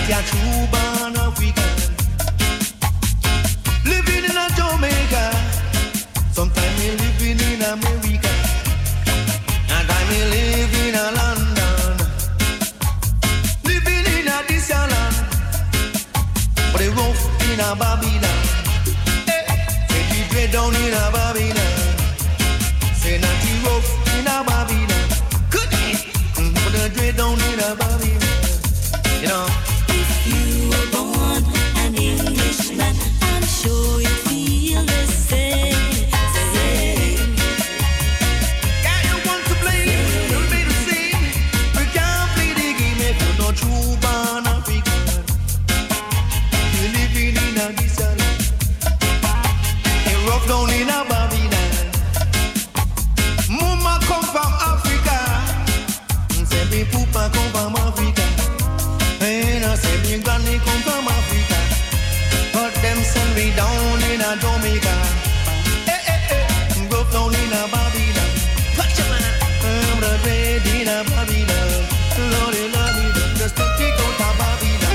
a true born African. Living in a Jamaica, sometimes me living in America, and I me live in a London. Living in a this land, but they rough in a Babylon. Say the dread down in a Babylon. Say not the rough in a Babylon. Good, but the dread down in a Babylon. You know. If you were born an Englishman, I'm sure you feel the same. Yeah, you want to play, you'll be the same. You can't play the game if you're not true born African. You're living in a desert. You're rough down in a Babylon. Mama come from Africa. Say me papa come from Africa. And I say me granny come from Africa. But them send me down in a Jamaica. Rough down in a Babylon. Gotcha man. I'm the red in a Babylon. Lordy, lordy, just to kick out a Babylon.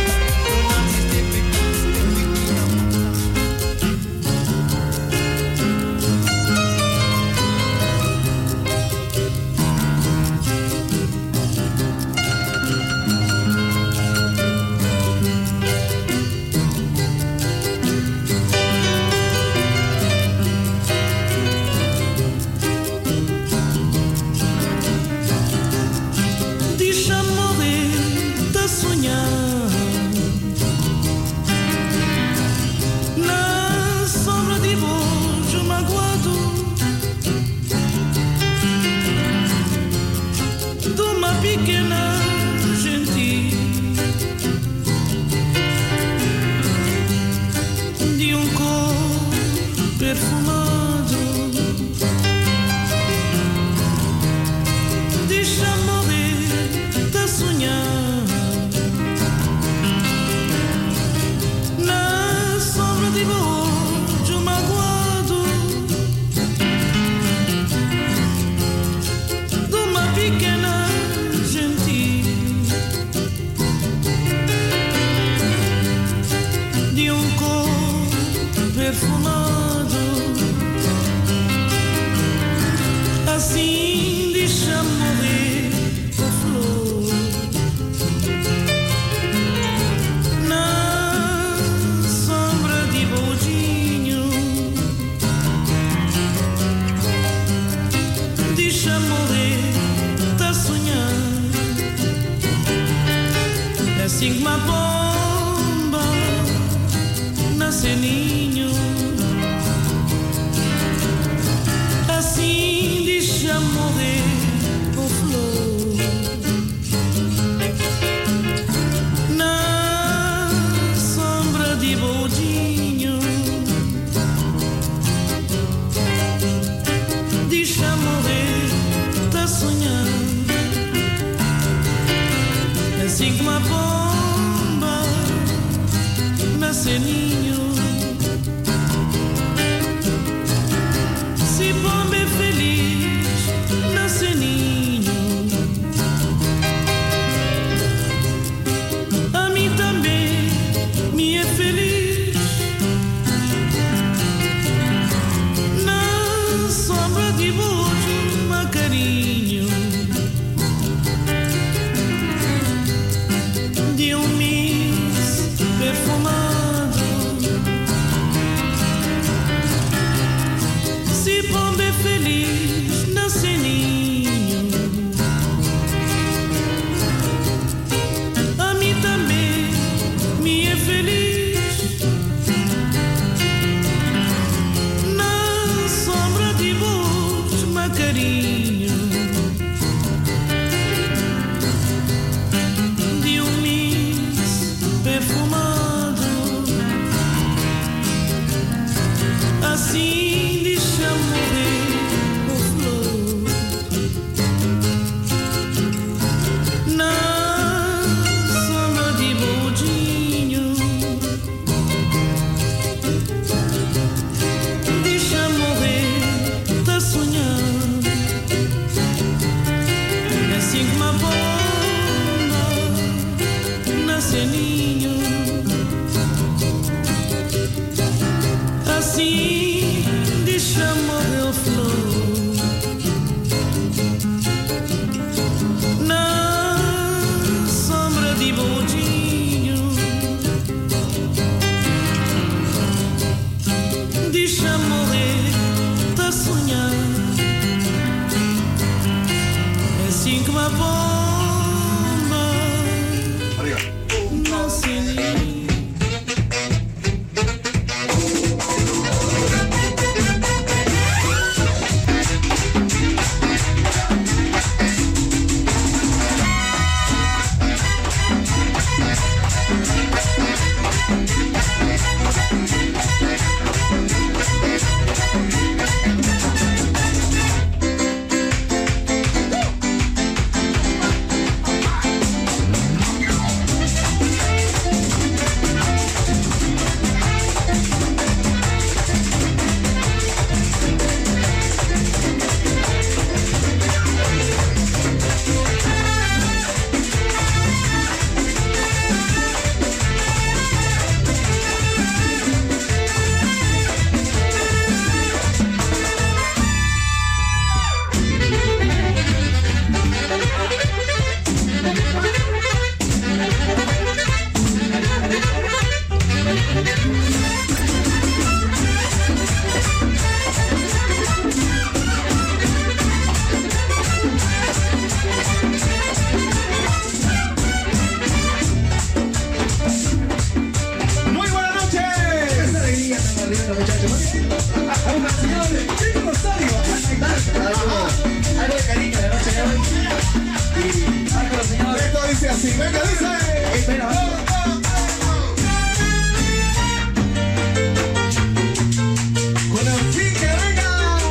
Perfumado Venga, dice. Espera. Con el chique, venga.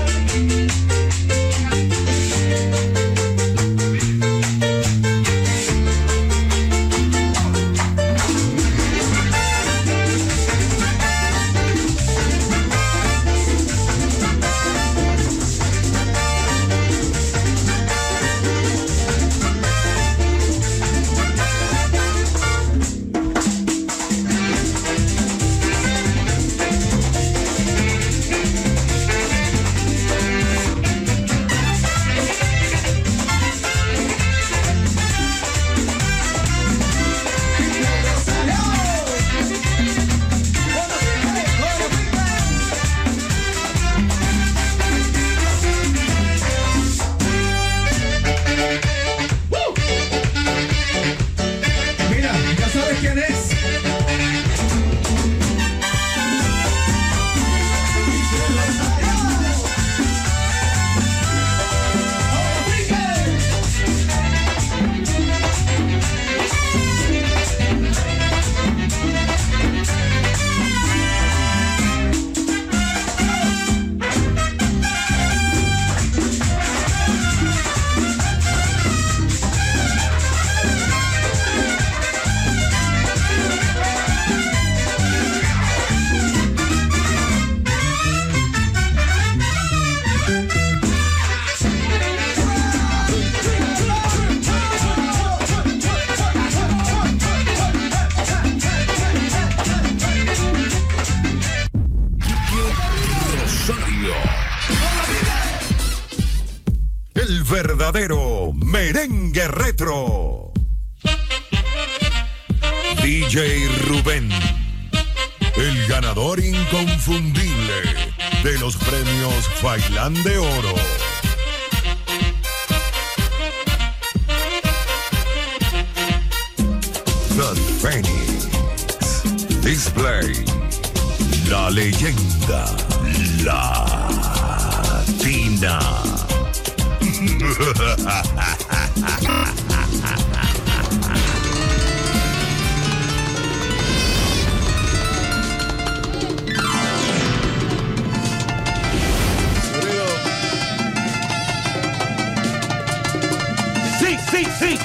Verdadero merengue retro. DJ Rubén, el ganador inconfundible de los premios Failán de Oro. The Phoenix Display, la leyenda latina. Sí, sí, sí.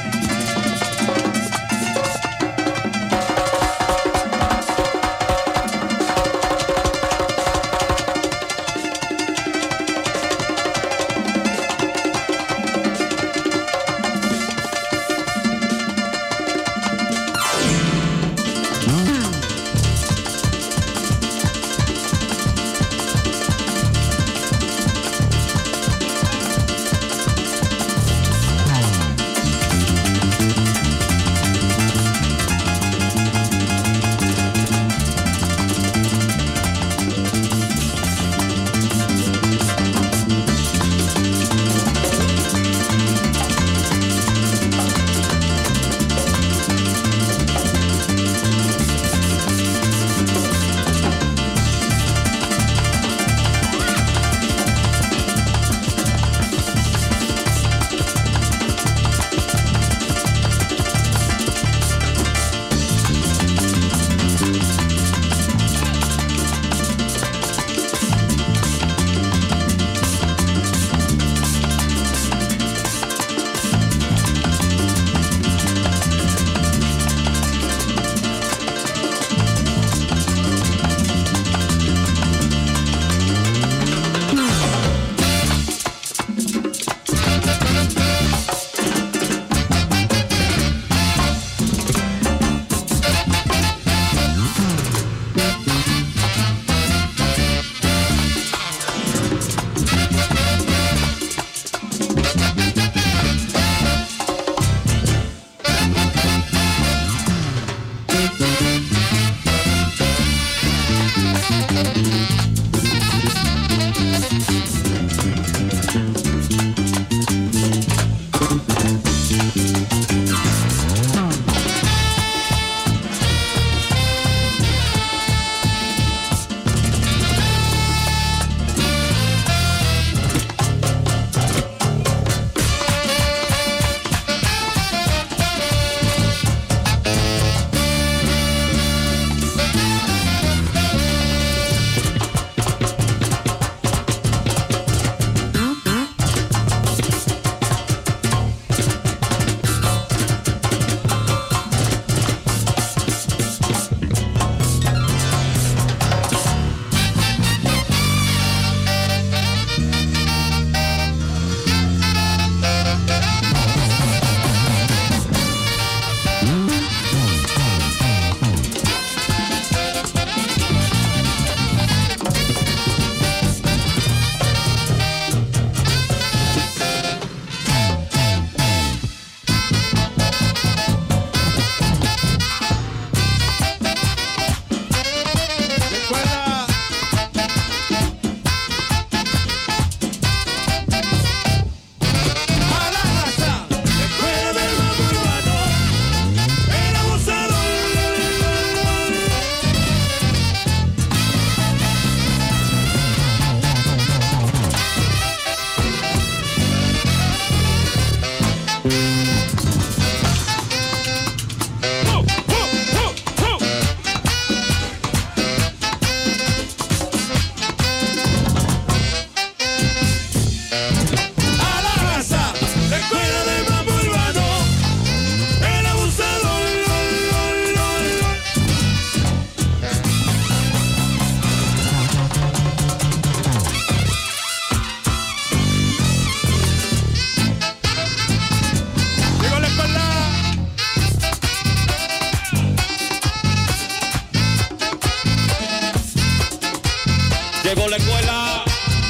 Llegó la escuela.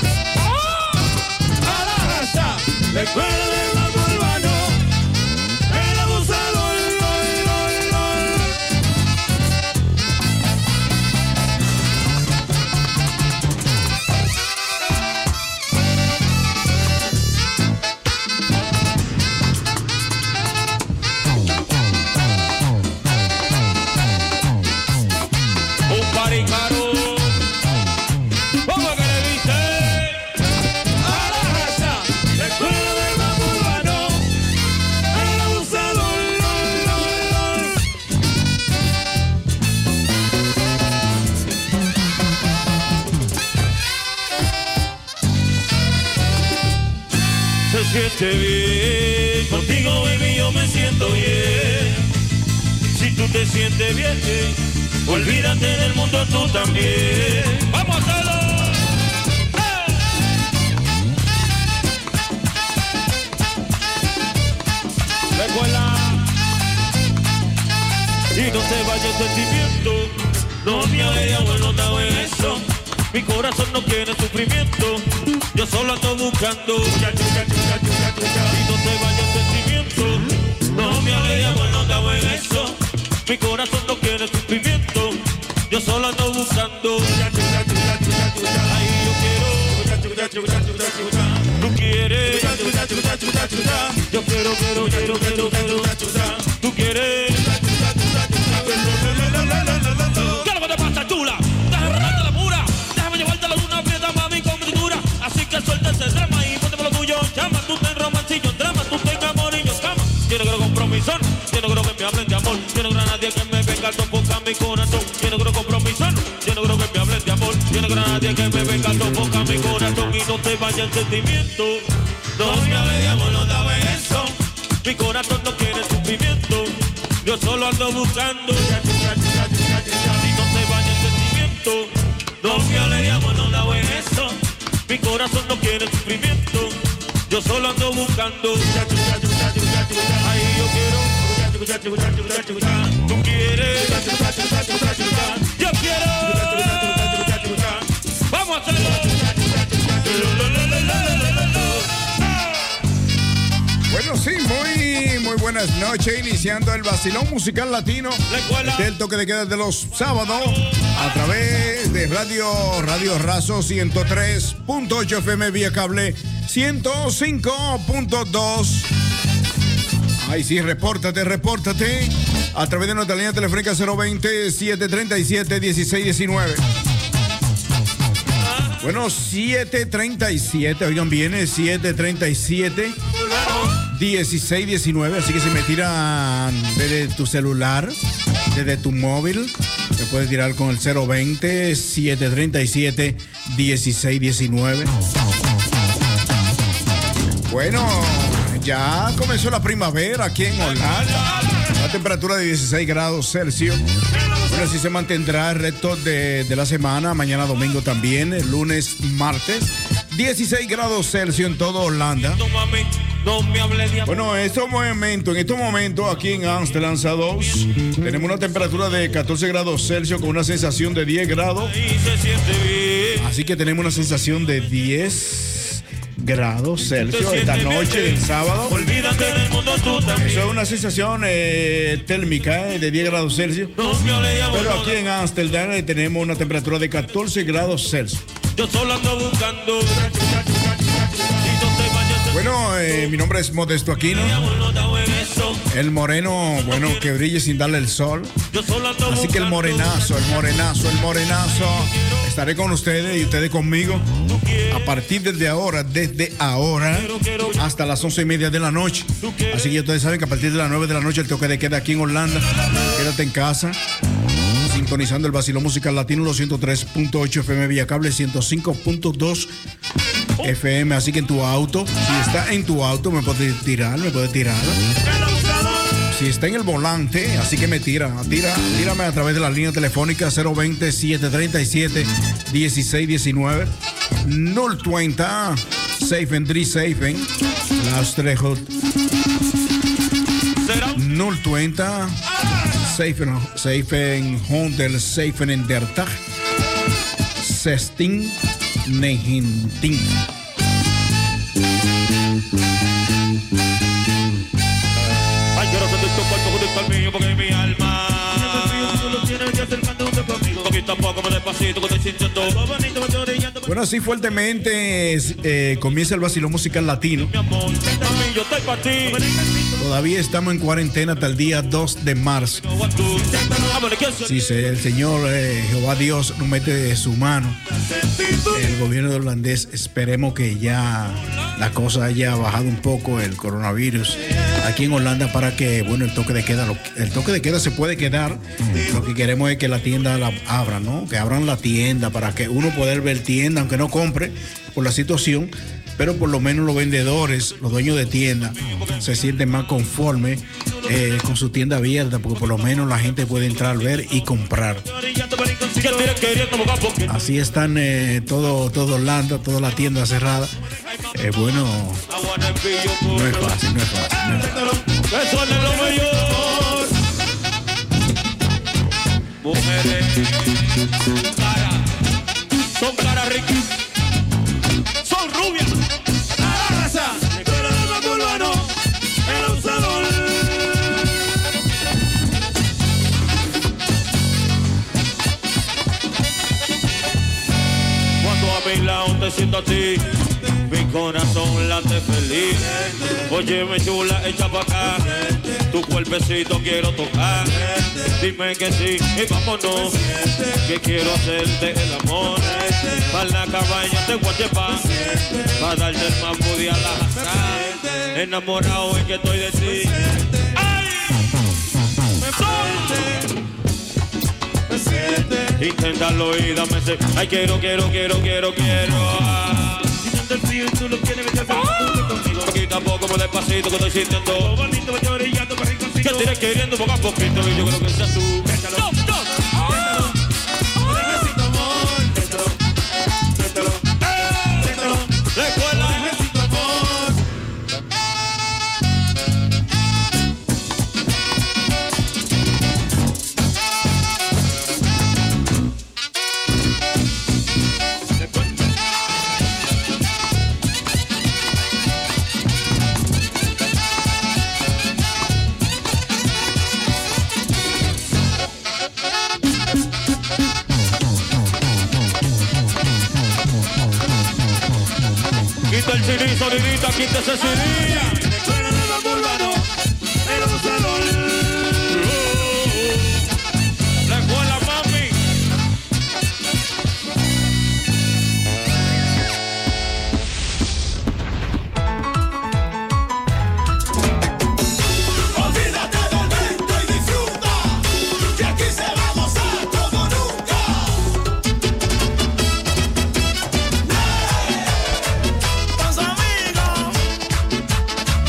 A la raza. La escuela del mambo urbano. El abusador. Un party caro. ¿Cómo que le dice? A la raza, la escuela del mambo urbano, el abusador. Se siente bien, contigo baby yo me siento bien. Si tú te sientes bien, olvídate del mundo tú también. ¡Vamos a hacerlo! ¡Eh! La escuela. Y no se vaya el sentimiento. No me haga bueno, no en eso. Mi corazón no quiere sufrimiento. Yo solo ando buscando. Y no se vaya el sentimiento. No me haga bueno, no en eso. Mi corazón no quiere sufrimiento. Yo solo ando buscando. Ay, yo quiero. Tú quieres. Yo quiero. Tú quieres. ¿Qué es lo que te pasa, chula? Déjame robarte la mura. Déjame llevarte la luna, fiesta, mami, con dura. Así que suelta ese drama y ponte por lo tuyo. Llama, tú ten romancillo en drama, tú ten amor y yo cama. Yo no quiero compromiso, yo no quiero que me hablen de amor. Yo no quiero a nadie que me venga a tocar mi corazón. Yo no quiero compromiso, yo no quiero que me hablen de amor. Yo no quiero a nadie que me venga a tocar mi corazón. Y no te vaya el sentimiento. No me hable de amor, no daba eso. Mi corazón no quiere sufrimiento. Yo solo ando buscando. Y no te vaya el sentimiento. No me hable de amor, no daba eso. Mi corazón no quiere sufrimiento. Yo solo ando buscando. Ay, yo quiero. Tú quieres. Yo quiero. Vamos a hacerlo. Bueno, sí, muy buenas noches. Iniciando el vacilón musical latino del toque de queda de los sábados a través de Radio Razo 103.8 FM vía cable 105.2. Ay, sí, repórtate a través de nuestra línea telefónica 020-737-1619. Bueno, 737, oigan bien, 737-1619, así que si me tiran desde tu celular, desde tu móvil, me puedes tirar con el 020-737-1619. Bueno, ya comenzó la primavera aquí en Orlando. La temperatura de 16 grados Celsius. Bueno, así se mantendrá el resto de la semana. Mañana domingo también, el lunes, martes. 16 grados Celsius en todo Orlando. Bueno, en estos momentos aquí en Amsterdam, A2, tenemos una temperatura de 14 grados Celsius con una sensación de 10 grados. Así que tenemos una sensación de 10 grados Celsius esta noche del sábado. Olvídate del mundo tú también. Eso es una sensación térmica de 10 grados Celsius. Pero aquí en Amsterdam tenemos una temperatura de 14 grados Celsius. Yo solo ando buscando. Bueno, mi nombre es Modesto Aquino. El moreno, bueno, que brille sin darle el sol. Así que el morenazo. Estaré con ustedes y ustedes conmigo a partir desde ahora hasta las 11:30 de la noche. Así que ustedes saben que a partir de las 9 de la noche el toque de queda aquí en Orlando. Quédate en casa, sintonizando el vacilón musical latino, los 103.8 FM vía cable, 105.2 FM. Así que en tu auto, si está en tu auto, me puede tirar. Si está en el volante, así que me tírame a través de la línea telefónica 020-737-1619 020 Safen 3 Safen Laustrejo 020 Safen Hondel Safen en der Tag Sestin Nejintin. Ay, quiero sentir tu cuerpo junto al mío porque mi alma poquito a poco, más despacito, que estoy sintiendo. Bueno, así fuertemente comienza el vacilón musical latino. Mi amor, yo estoy para ti. Todavía estamos en cuarentena hasta el día 2 de marzo. Si el Señor Jehová Dios nos mete de su mano, el gobierno de holandés, esperemos que ya la cosa haya bajado un poco el coronavirus aquí en Holanda para que, bueno, el toque de queda se puede quedar. Lo que queremos es que la tienda la abran, ¿no? Que abran la tienda para que uno pueda ver tienda, aunque no compre por la situación, pero por lo menos los vendedores, los dueños de tienda, se sienten más conformes con su tienda abierta, porque por lo menos la gente puede entrar, ver y comprar. Así están todo Holanda, toda la tienda cerrada. Bueno, no es fácil. Mujeres, son caras ricas, son rubias, la raza, pero los cubanos, el usador. Cuando a mi lado te siento a ti, mi corazón late feliz. Oye, mi chula, echa pa' acá, tu cuerpecito quiero tocar. Dime que sí y vámonos, que quiero hacerte el amor. Pa' la cabaña te voy a llevar, pa' darte el mambo de alazar. Enamorado es que estoy de ti. ¡Ay! Inténtalo y dame ese. Ay, quiero. Sintiendo el frío y tú lo quieres meter conmigo. Poquito a poco, muy despacito que estoy sintiendo. Bonito, me orillando para rico. Que tienes queriendo poco a poquito y yo creo que seas tú. Quita el CD, sonidita, quita ese CD. Recuerda de la Bulbano, el usador. La escuela, mami. Olvídate del vento y disfruta, que aquí se va a gozar como nunca. Los amigos,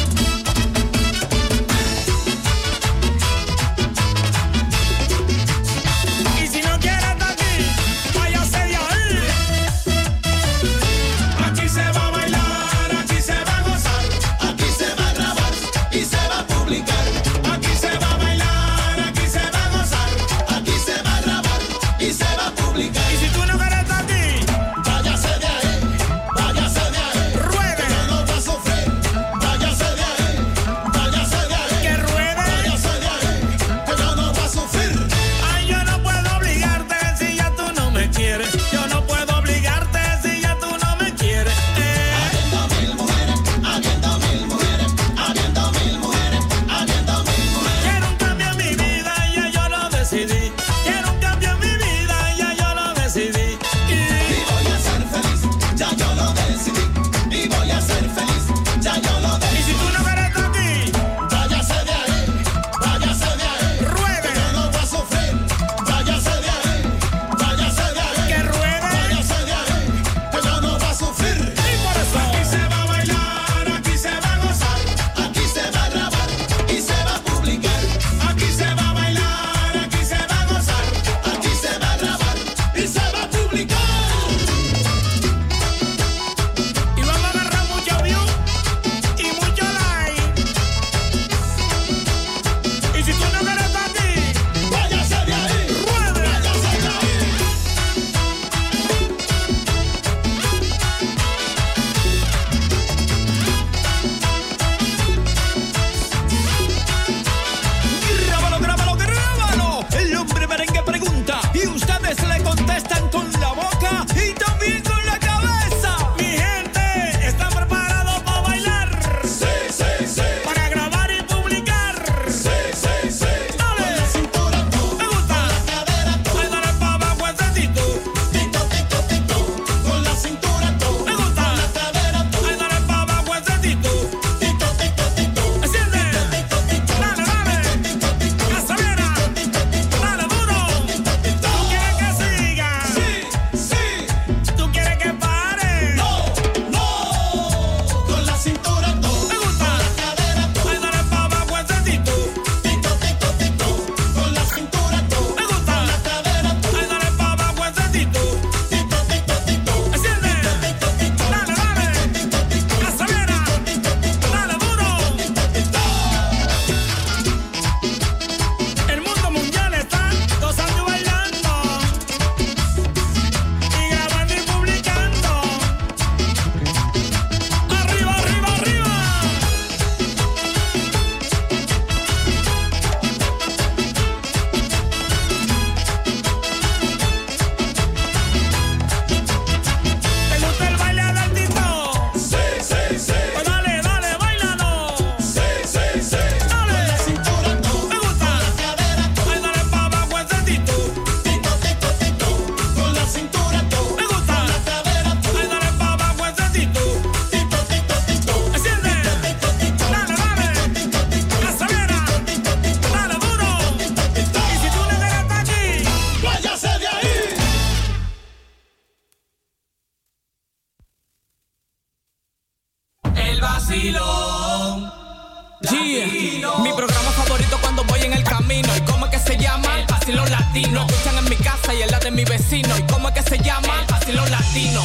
latino. Lo escuchan en mi casa y en la de mi vecino. ¿Y cómo es que se llama? El vacilón latino.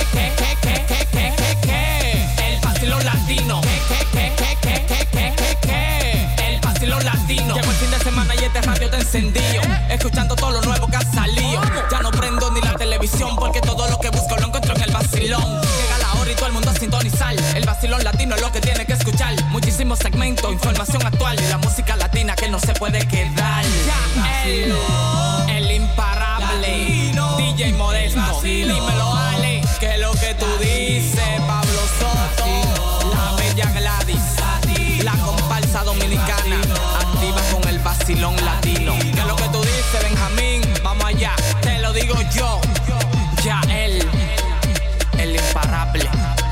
El vacilón latino. El vacilón latino. Llegó el fin de semana y este radio te encendido. Escuchando todo lo nuevo que ha salido. Ya no prendo ni la televisión porque todo lo que busco lo encuentro en el vacilón. Llega la hora y todo el mundo a sintonizar. El vacilón latino es lo que tiene que escuchar. Muchísimos segmentos, información actual y la música latina que no se puede quedar. Ya el imparable DJ Modesto. Dímelo, Ale, que es lo que tú dices. Pablo Soto, la bella Gladys, la comparsa dominicana, activa con el vacilón latino. ¿Qué es lo que tú dices, Benjamín? Vamos allá, te lo digo yo. Ya el imparable.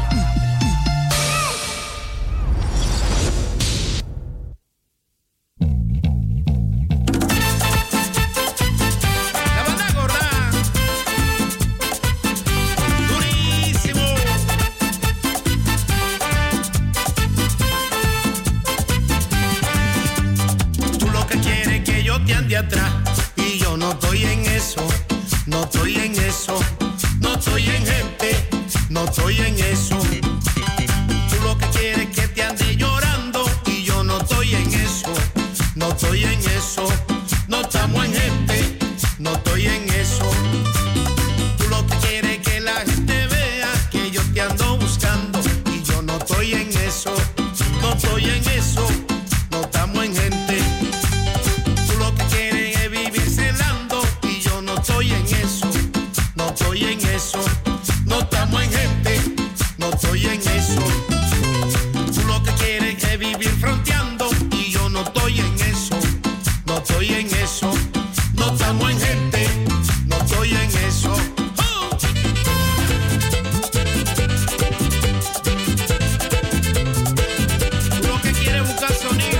Atrás y yo no estoy en eso, no estoy en eso, no estoy en gente, no estoy en eso. Tú lo que quieres es que te ande llorando y yo no estoy en eso, no estoy en eso, no estamos en gente, no estoy en eso. Tú lo que quieres es que la gente vea que yo te ando buscando y yo no estoy en eso, no estoy en eso, no estamos en gente. Estoy en eso, no estoy en eso, no estamos en gente, no estoy en eso. Tú lo que quieres es vivir fronteando y yo no estoy en eso, no estoy en eso, no estamos en gente, no estoy en eso. Tú lo que quieres es buscar sonido.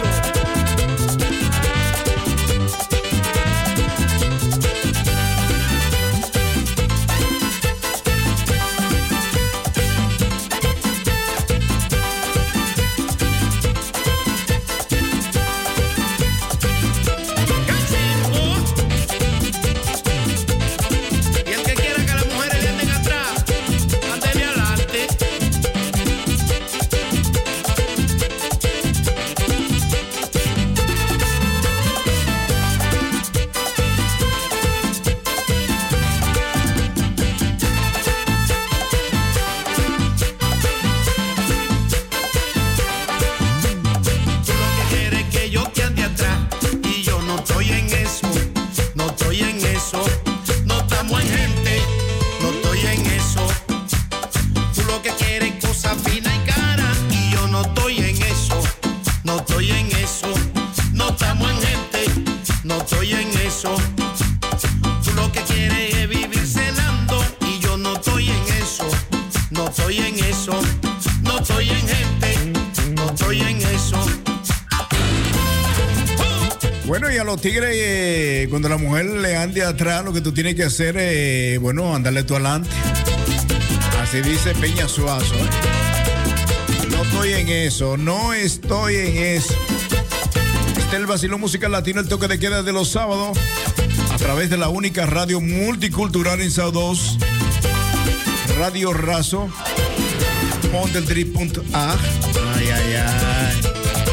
Tigre, cuando la mujer le ande atrás, lo que tú tienes que hacer es, bueno, andarle tú adelante. Así dice Peña Suazo. No estoy en eso, no estoy en eso. Este es el vacilón musical latino, el toque de queda de los sábados, a través de la única radio multicultural en Sao 2, Radio Razo, Monteltrip.a. Ay, ay, ay.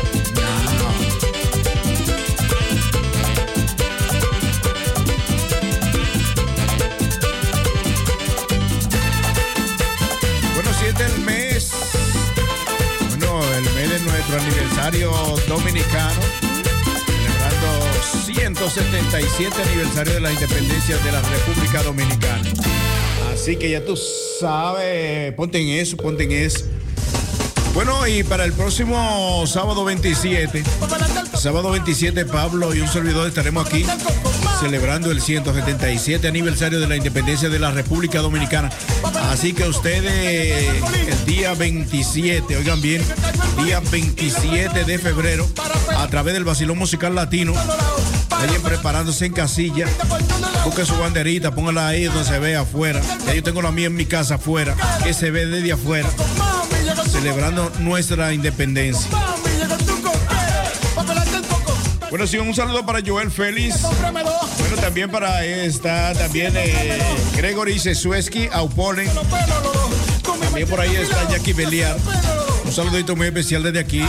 El mes, bueno, el mes de nuestro aniversario dominicano, celebrando 177 aniversario de la independencia de la República Dominicana. Así que ya tú sabes, ponte en eso, ponte en eso. Bueno, y para el próximo sábado 27, Pablo y un servidor estaremos aquí celebrando el 177 aniversario de la independencia de la República Dominicana. Así que ustedes, el día 27, oigan bien, día 27 de febrero, a través del vacilón musical latino, vayan preparándose en casilla, busquen su banderita, pónganla ahí donde se ve afuera. Ya yo tengo la mía en mi casa afuera, que se ve desde afuera, celebrando nuestra independencia. Bueno, sí, un saludo para Joel Félix. Bueno, también para también Gregory Sesueski, Auponen. También por ahí está Jackie Beliar. Un saludito muy especial desde aquí.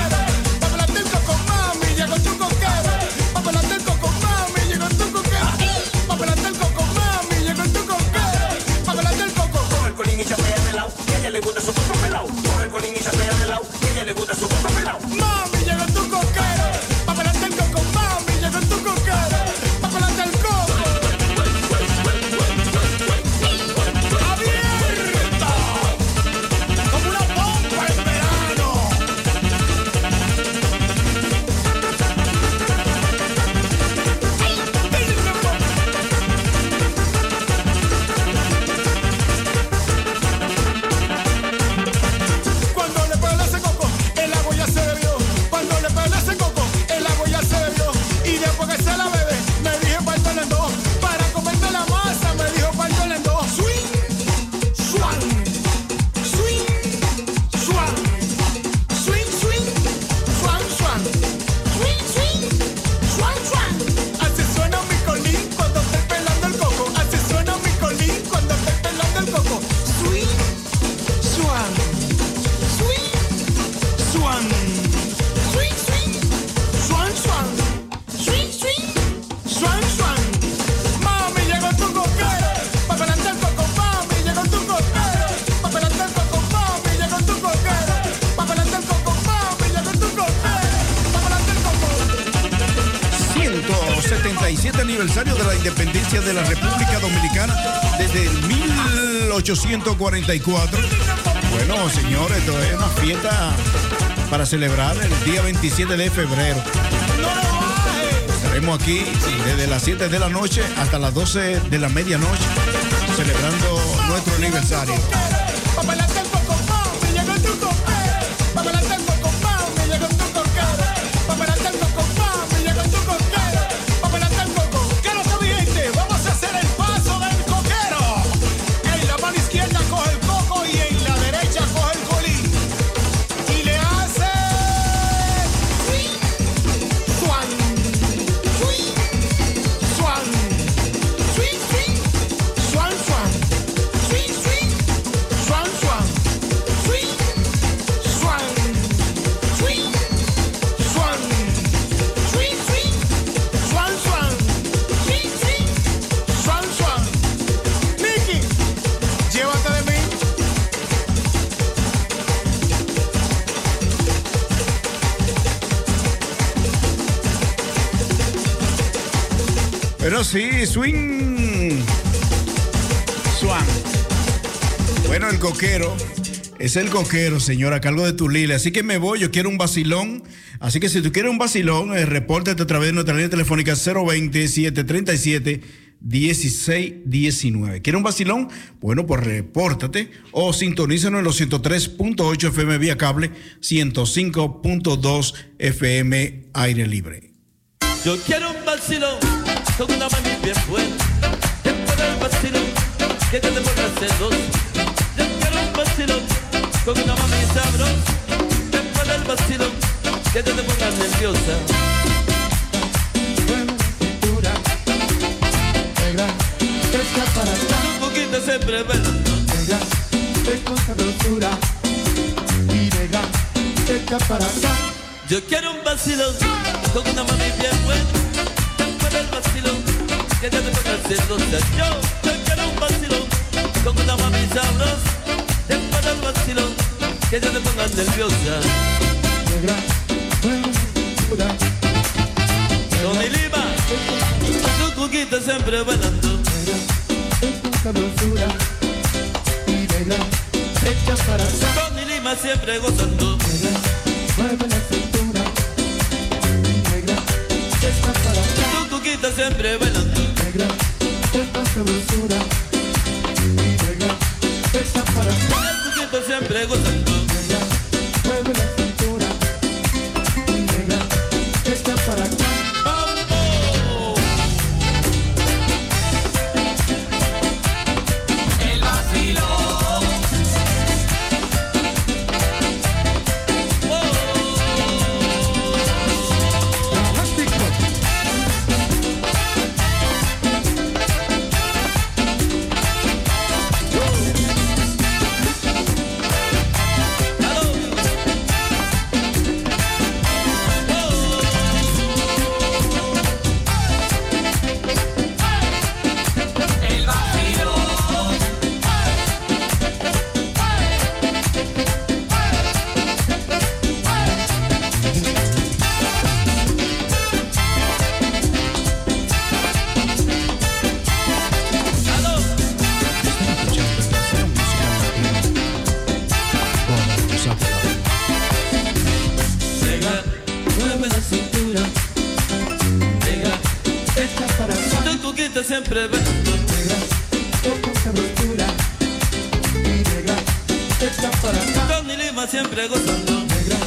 Aniversario de la independencia de la República Dominicana desde el 1844. Bueno, señores, esto es una fiesta para celebrar el día 27 de febrero. Estaremos aquí desde las 7 de la noche hasta las 12 de la medianoche celebrando nuestro aniversario. Pero sí, swing. Swan. Bueno, el coquero. Es el coquero, señor, a cargo de Tulile. Así que me voy, yo quiero un vacilón. Así que si tú quieres un vacilón, repórtate a través de nuestra línea telefónica 020-737-1619. ¿Quieres un vacilón? Bueno, pues repórtate o sintonízanos en los 103.8 FM vía cable, 105.2 FM aire libre. Yo quiero un vacilón con una mami bien buena. Después del vacilón, que te pongas celos. Yo quiero un vacilón con una mami sabrosa. Después del vacilón, que te pongas nerviosa. Buena cintura, negra, fresca para acá. Un poquito siempre bailando. Negra, con sabrosura. Y negra, fresca para acá. Yo quiero un vacilón con una mami bien buena. Después del vacilón, que te pongas celosa. Yo quiero un vacilón con una mami sabrosa. Después del vacilón, que te pongas nerviosa. Negra, buena cintura. Tony Lima, tu cuquita siempre bailando. Negra, con sabrosura. Y negra, fresca para acá. Tony Lima siempre gozando. Negra, mueve la cintura. Y negra, fresca para acá. Tu cuquita siempre bailando. Negra, con sabrosura. Y negra, fresca para acá. Tu cuquita siempre gozando. Negra, mueve la cintura. Y negra, fresca para acá. El vacilón. Plástico. tuquita siempre bailando. Tony Lima siempre gozando.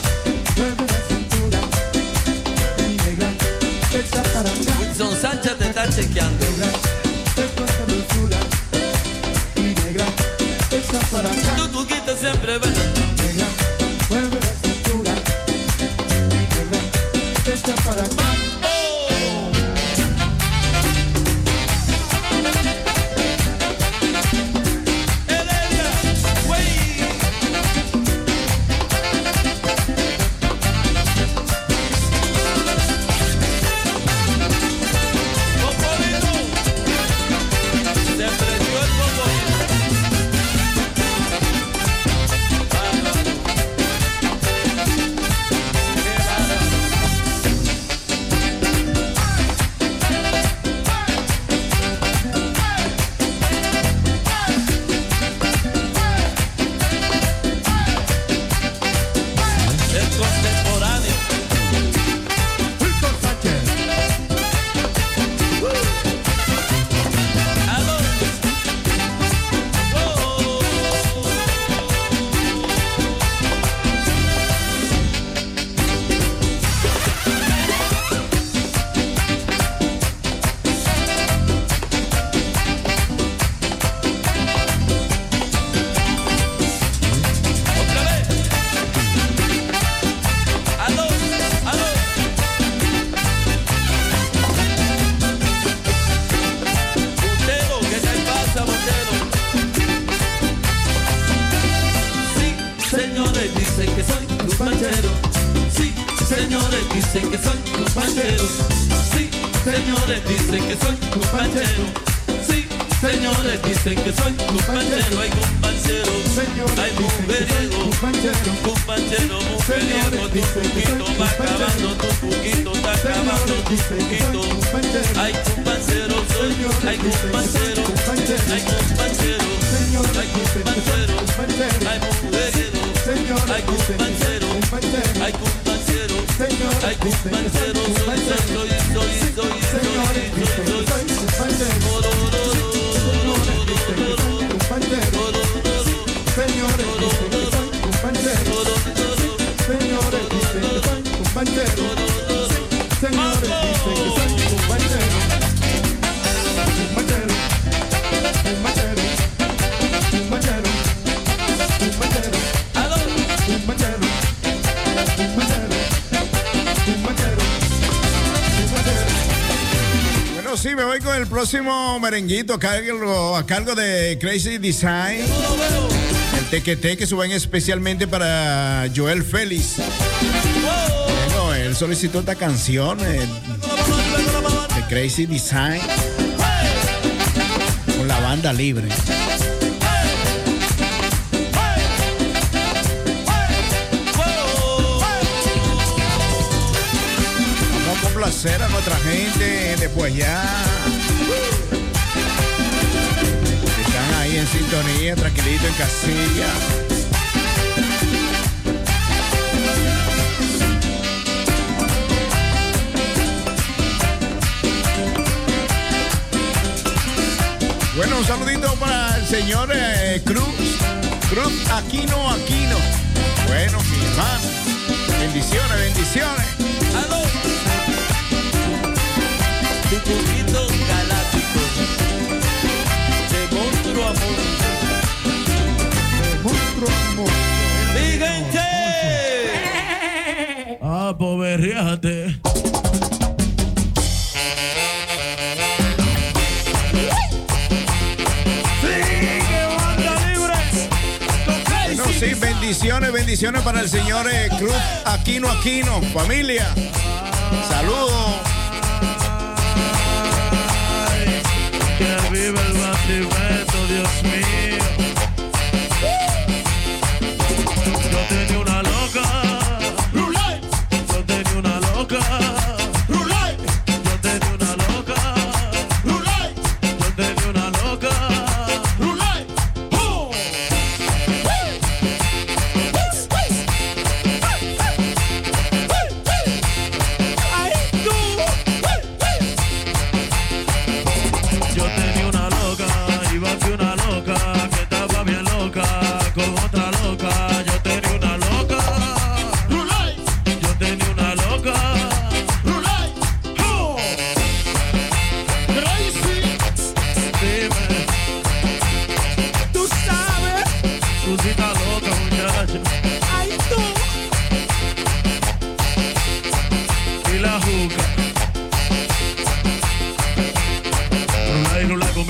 Wilson Sánchez te está chequeando. Tu tuquita siempre bailando. Sí, me voy con el próximo merenguito a cargo de Crazy Design. El tequete que suben especialmente para Joel Félix. Bueno, él solicitó esta canción de Crazy Design con la banda libre. Placer a nuestra gente después ya están ahí en sintonía, tranquilito en casilla. Bueno, un saludito para el señor Cruz Aquino. Bueno, mi hermano, bendiciones. ¡Aló! Tu poquito galáctico de monstruo amor. ¡Mi gente! Ah, poberriate. Bueno, sí, bendiciones para el señor Cruz Aquino, familia. Saludos. Que vive el batibeto, Dios mío. Yo tenía una loca. Yo tenía una loca. Yo tenía una loca. Yo tenía una loca.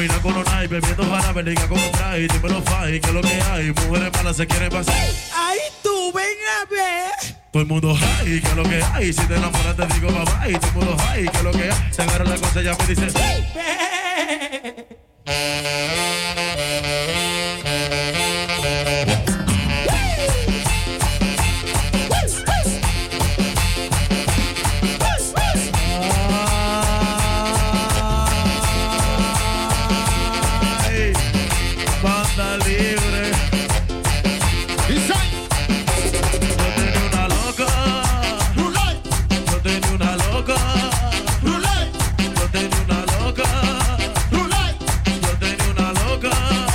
camina con los night, bebiendo jarabe, liga como trae, dímelo fai, que es lo que hay, mujeres malas se quieren pasar. Ahí tú, ven a ver. Todo el mundo high, que es lo que hay, si te enamoras te digo bye bye, todo el mundo high, que es lo que hay, se agarra la cosa y ya me dice banda libre. Yo tenía una loca. Yo tenía una loca. Yo tenía una loca. Yo tenía una loca.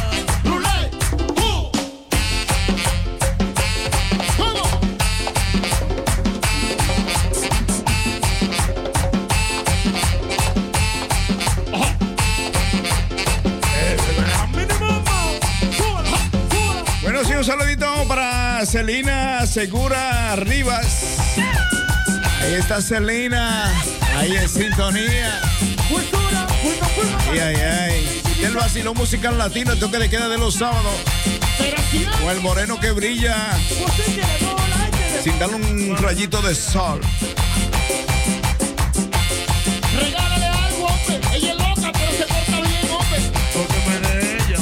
Bueno, sí, un saludito para Celina Segura Rivas. Ahí está Celina, ahí en sintonía. Ay, ay, ay. Y el vacilón musical latino, el toque de queda de los sábados. Con el moreno que brilla sin darle un rayito de sol. Regálale algo, hombre. Ella es loca, pero se porta bien, hombre. Tóqueme de ella.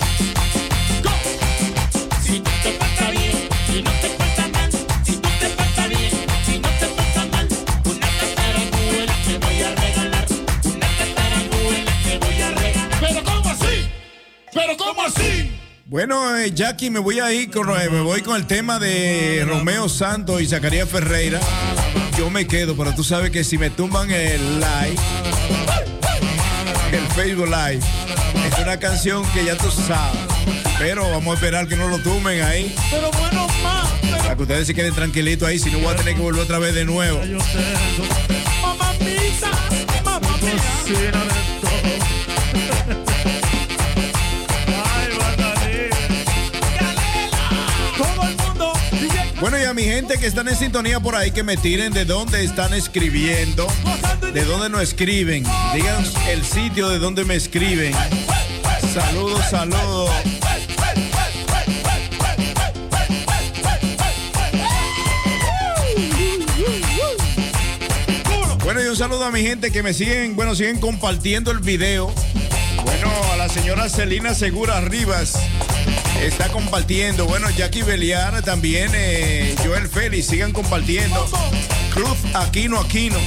Si tú te portas bien, si no te portas mal. Si tú te portas bien, si no te portas mal. Una tatarabuela te voy a regalar. Una tatarabuela te voy a regalar. ¿Pero cómo así? ¿Pero cómo así? Bueno, Jackie, me voy con el tema de Romeo Santos y Zacarías Ferreira. Yo me quedo, pero tú sabes que si me tumban el live, el Facebook Live, es una canción que ya tú sabes. Pero vamos a esperar que no lo tumben ahí. Pero bueno, más. Para que ustedes se queden tranquilitos ahí, si no voy a tener que volver otra vez de nuevo. Mamamita, mamamita. Todo el mundo. Bueno, y a mi gente que están en sintonía por ahí, que me tiren de dónde están escribiendo, de dónde no escriben. Digan el sitio de donde me escriben. Saludos, saludos. Bueno, y un saludo a mi gente que me siguen compartiendo el video. Bueno, a la señora Celina Segura Rivas está compartiendo. Bueno, Jackie Beliar también, Joel Félix, sigan compartiendo. Cruz Aquino.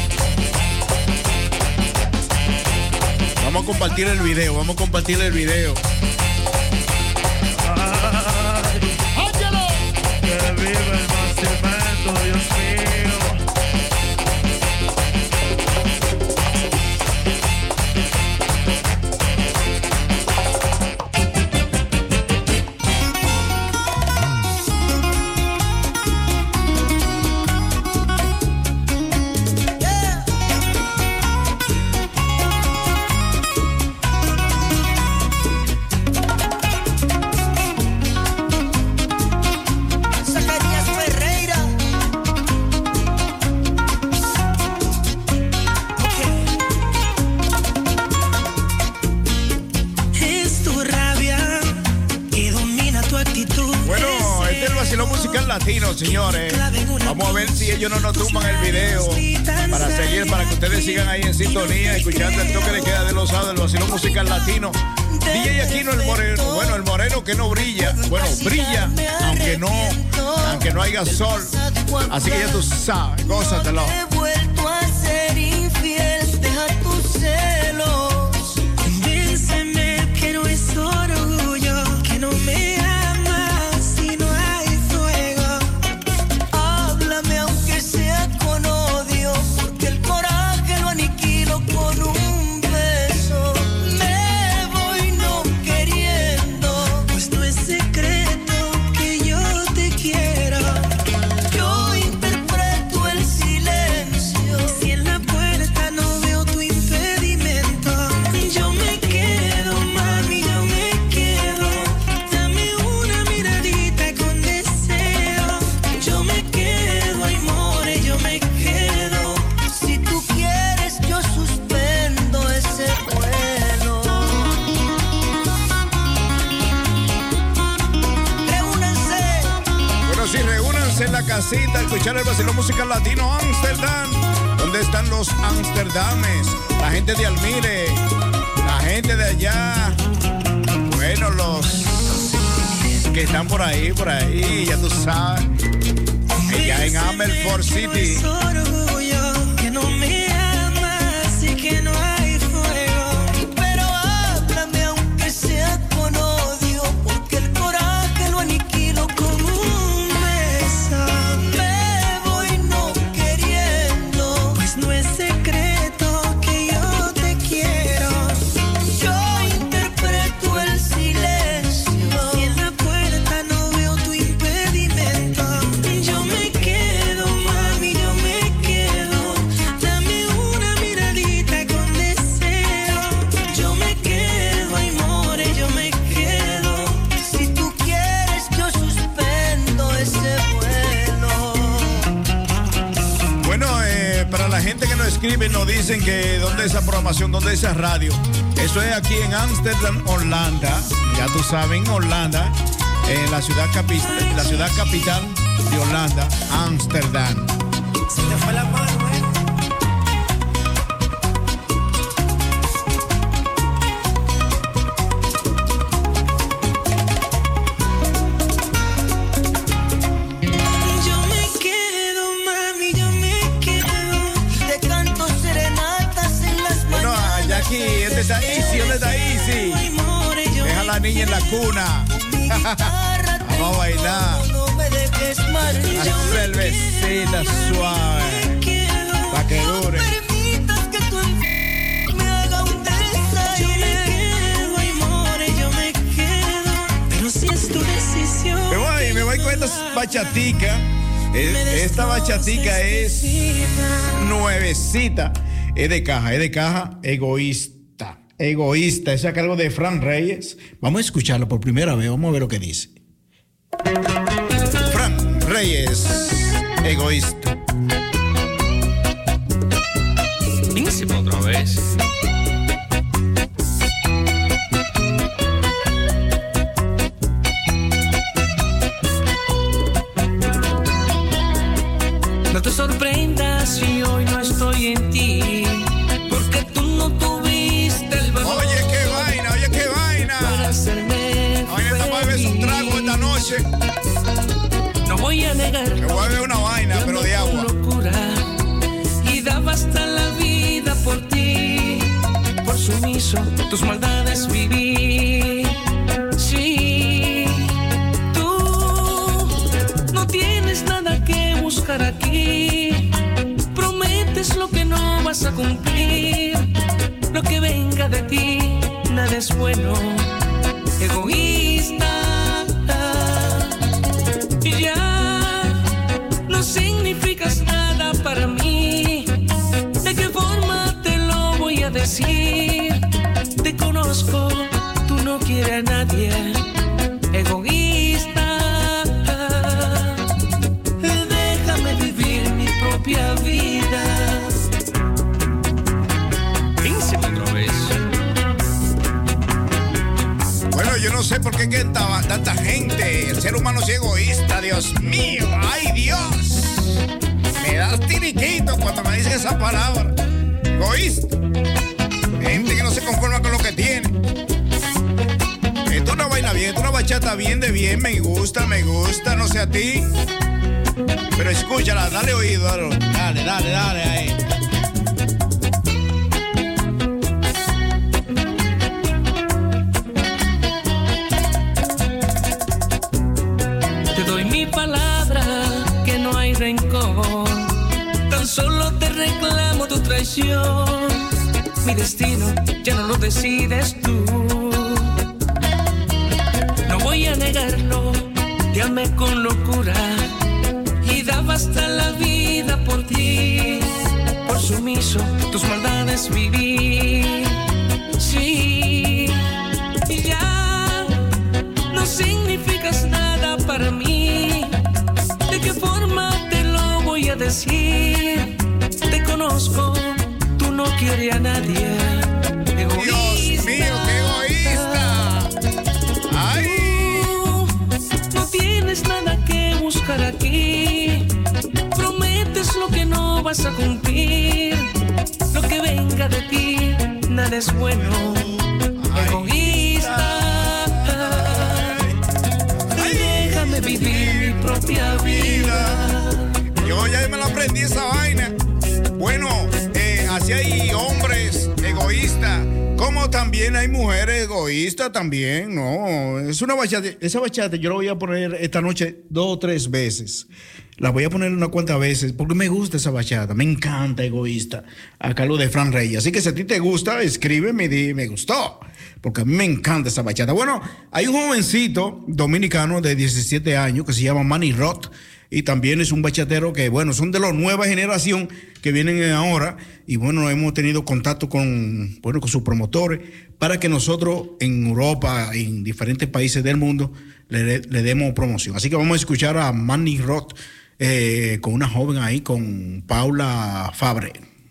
Vamos a compartir el video, Que vive el nacimiento, Dios mío. Zacarías Ferreira. Es tu rabia que domina tu actitud. Bueno, este es el vacilón musical latino, señores. Vamos a ver si ellos no nos tumban el video para seguir, para que ustedes sigan ahí en sintonía, escuchando el toque de queda de los sábados, el vacilón musical latino. DJ Aquino, el moreno. Bueno, el moreno que no brilla. Bueno, brilla, aunque no haya sol. Así que ya tú sabes, gózatelo. He vuelto a ser infiel, deja tus celos. Convénceme que no es orgullo, que no me amas si no hay fuego. Háblame aunque sea con odio, porque el coraje lo aniquilo con un beso. Me voy no queriendo, pues no es secreto que yo te quiero. Yo interpreto el silencio casita, escuchar el vacilón musical latino Amsterdam. ¿Dónde están los Amsterdames? La gente de Almire, la gente de allá. Bueno, los que están por ahí, ya tú sabes. Allá en Amelford City. Orgullo que no me amas y que no hay fuego. Pero háblame aunque sea con odio, porque el coraje lo aniquilo con un beso. Me voy no queriendo, pues no es secreto que yo te quiero. Yo interpreto el silencio. Si en la puerta no veo tu impedimento, yo me quedo, mami, yo me quedo. Dame una miradita con deseo. Yo me quedo, ay, more, yo me quedo. Si tú quieres, yo suspendo ese vuelo. Bueno, para la gente que nos escribe, nos dicen que dónde es esa programación, dónde es esa radio. Eso es aquí en Amsterdam, Holanda. Ya tú sabes, en Holanda, en la ciudad capital de Holanda, Amsterdam. Se te fue la mano, Yo me quedo, mami, yo me quedo. Te canto serenatas en las Bueno, mañanas. Jackie, ¿dónde está Easy? ¿Dónde está Easy? Ay, more, yo Deja a la niña en la cuna. mi guitarra te Vamos a bailar. no me dejes mal. Una cervecita suave. Pa' que dure. Permitas que tu me haga un desaire. Yo me quedo, ay, more, yo me quedo. Pero si es tu decisión. Me voy con esta bachatica. Esta bachatica es nuevecita. Es de caja, egoísta. Egoísta, es a cargo de Fran Reyes. Vamos a escucharlo por primera vez, vamos a ver lo que dice. Fran Reyes, egoísta. Príncipe otra vez. No te sorprendas si hoy no estoy en ti, porque tú no tuviste el valor. Oye, qué vaina, para hacerme Oye, esta va a beber un trago esta noche. No voy a negar. Me voy a beber una vaina, pero de agua. Locura, y daba hasta la vida por ti. Por sumiso, tus maldades viví. Sí, tú no tienes nada que buscar aquí. Prometes lo que no vas a cumplir. Lo que venga de ti, nada es bueno. Egoísta. Ya no significas nada para mí. ¿De qué forma te lo voy a decir? Te conozco, tú no quieres a nadie. Egoísta. Déjame vivir mi propia vida. Príncipe otra vez. Bueno, yo no sé por qué tanta gente. El ser humano es egoísta, Dios mío. ¡Ay, Dios! Me das tiriquito cuando me dicen esa palabra. Egoísta. Gente que no se conforma con lo que tiene. Esto es una vaina bien, esto es una bachata bien de bien. Me gusta, no sé a ti. Pero escúchala, dale oído, dale ahí. Te doy mi palabra que no hay rencor. Tan solo te reclamo tu traición. Mi destino ya no lo decides tú. No voy a negarlo, te amé con locura y daba hasta la vida por ti. Por sumiso, tus maldades viví. Sí, y ya no significas nada para mí. ¿De qué forma te lo voy a decir? Te conozco, tú no quieres a nadie. Dios mío, qué egoísta. Ay. No tienes nada que buscar aquí. nada es bueno. Egoísta. Déjame vivir mi propia vida. Yo ya me la aprendí esa vaina. Bueno, así hay hombres egoístas, como también hay mujeres egoístas también, ¿no? Es una bachata, esa bachata yo la voy a poner esta noche 2 o 3 veces. La voy a poner unas cuantas veces porque me gusta esa bachata, me encanta Egoísta, a cargo de Fran Reyes. Así que si a ti te gusta, escríbeme y di, me gustó, porque a mí me encanta esa bachata. Bueno, hay un jovencito dominicano de 17 años que se llama Manny Roth. Y también es un bachatero que, bueno, son de la nueva generación que vienen ahora. Y bueno, hemos tenido contacto con sus promotores para que nosotros en Europa, en diferentes países del mundo, le demos promoción. Así que vamos a escuchar a Manny Roth con una joven ahí, con Paula Fabre.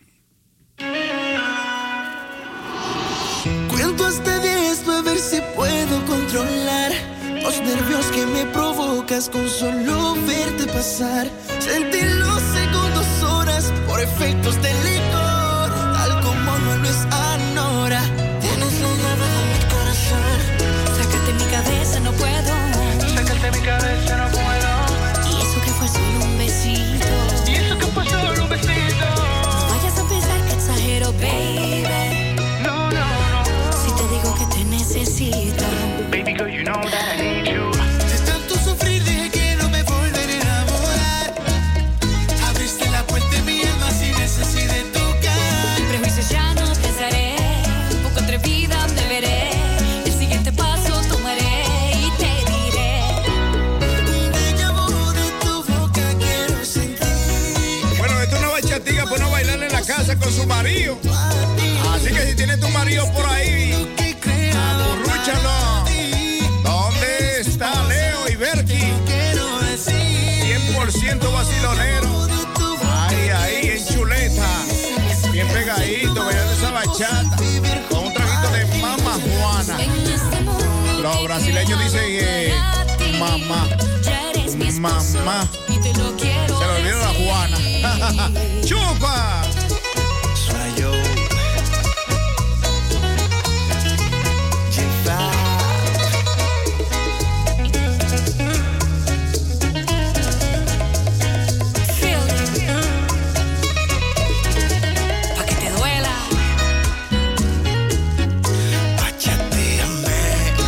Cuento hasta 10 para ver si puedo controlar los nervios que me provocas con solo verte pasar. Sentí los segundos, horas por efectos del licor, tal como no lo es ahora. Tienes la llave de mi corazón. Sácate mi cabeza, no puedo. Sácate mi cabeza, no puedo. Y eso que fue solo un besito. Y eso que fue solo un besito. No vayas a pensar que exagero, baby. No, no, no. Si te digo que te necesito. Baby girl, you know that I need you. De tanto sufrir dije que no me volveré a enamorar. Abriste la puerta en mi alma sin necesidad de tocar. Prejuicios ya no pensaré. Un poco atrevida me veré. El siguiente paso tomaré y te diré. Un déjà vu de tu boca quiero sentir. Bueno, esto es una bachatica para no bailar en la casa con su marido. Así que si tienes tu marido por ahí, acurrúchalo. ¿Dónde está Leo y Berti? 100% vacilonero. Ahí, ahí, en chuleta. Bien pegadito, bailando esa bachata. Con un traguito de Mama Juana. Los brasileños dicen mamá. Mamá. Se lo olvidó la Juana. ¡Chupa! Soy yo. Pa' que te duela. Bachateame.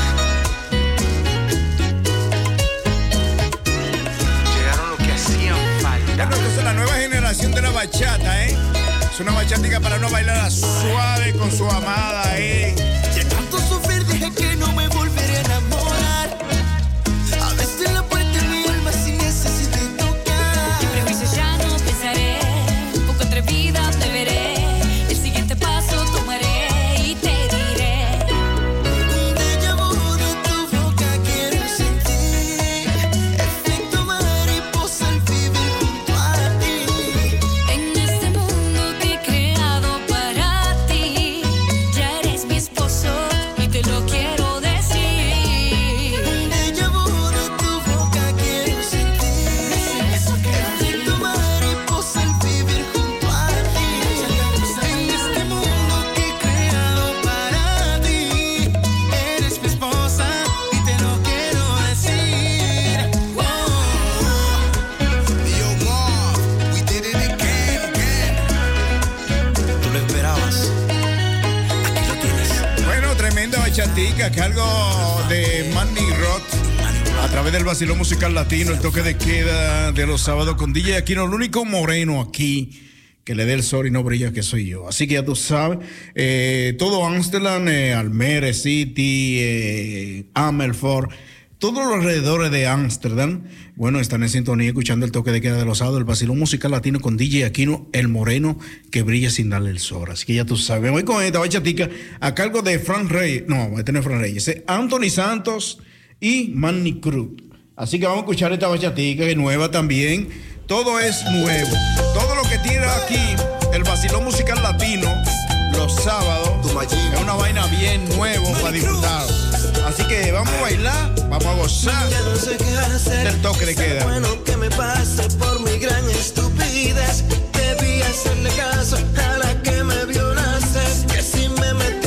Llegaron lo que hacían falta. Bueno, esta es la nueva generación de la bachata, ¿eh? Es una bachatica para no bailar suave con su amada, ¿eh? De tanto sufrir dije que no me volveré a enamorar. Abriste la puerta en mi alma sin necesidad de tocar. En prejuicios ya no pensaré. Un poco atrevida te veré. El siguiente paso tomaré y te diré. Un déjà vu de tu boca quiero sentir. Efecto mariposa al vivir junto a ti. En este mundo que he creado para ti. Ya eres mi esposo y te lo quiero decir. Un déjà vu de tu boca quiero sentir. Efecto mariposa al vivir junto a ti. En este mundo que he creado para ti. Eres mi esposa y te lo quiero decir. Yo, Mom, we did it again. Tú lo esperabas. Aquí lo tienes. Bueno, tremenda bachatica, que algo de Manny Roth a través del vacilón musical latino, el toque de queda de los sábados con DJ Aquino, el único moreno aquí que le dé el sol y no brilla, que soy yo. Así que ya tú sabes, todo Amsterdam, Almere City, Amersfoort, todos los alrededores de Amsterdam, bueno, están en sintonía escuchando el toque de queda de los sábados, el vacilón musical latino con DJ Aquino, el moreno que brilla sin darle el sol. Así que ya tú sabes, voy con esta bachatica a cargo de Fran Reyes, no, este no es Fran Reyes, es Anthony Santos y Manny Cruz. Así que vamos a escuchar esta bachatica que es nueva también. Todo es nuevo. Todo lo que tiene aquí el vacilón musical latino los sábados es una vaina bien nuevo para disfrutar. Así que vamos a bailar, vamos a gozar Ya no sé qué hacer. del toque de queda. Bueno que me pase por mi gran estupidez. Debí hacerle caso a la que me vio nacer. Que si me metí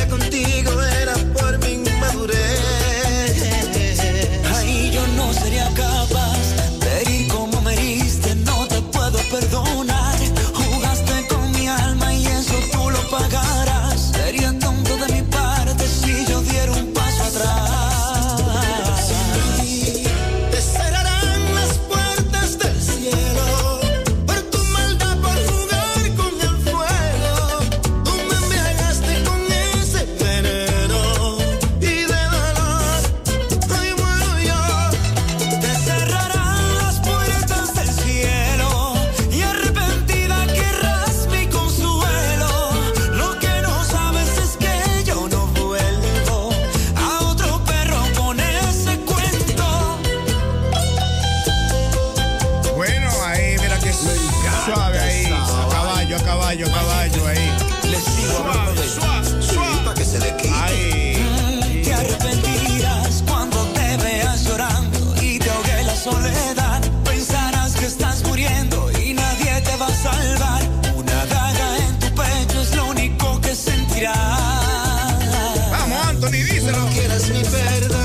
Anthony, díselo. No quieras mi perdón.